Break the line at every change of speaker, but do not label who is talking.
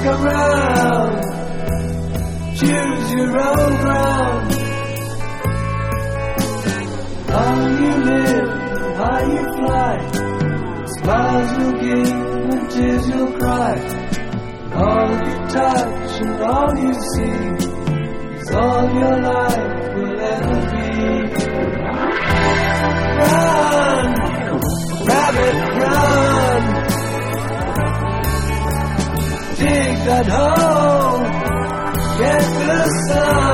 around. Choose your own ground. How you live, how you fly. Smiles you'll give and tears you'll cry. All you touch and all you see is all your life will ever be. Run, rabbit, run. Dig that hole, get the sun.